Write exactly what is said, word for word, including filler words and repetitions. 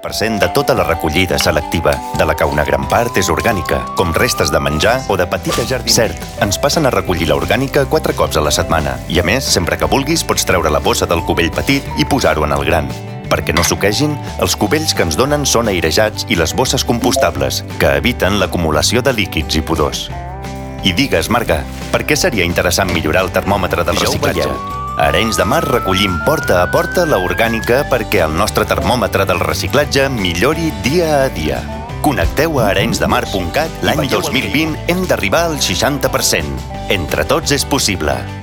per cent de tota la recollida selectiva, de la que una gran part és orgànica, com restes de menjar o de petita jardineria. Cert, ens passen a recollir l'orgànica quatre cops a la setmana i, a més, sempre que vulguis pots treure la bossa del cubell petit i posar-ho en el gran. Perquè no suquegin, els cubells que ens donen són airejats i les bosses compostables, que eviten l'acumulació de líquids i pudors. I digues, Marga, per què seria interessant millorar el termòmetre del reciclatge? A Arenys de Mar recollim porta a porta la orgànica perquè el nostre termòmetre del reciclatge millori dia a dia. Connecteu a arenys de mar punt cat. L'any dos mil vint hem d'arribar al seixanta per cent. Entre tots és possible.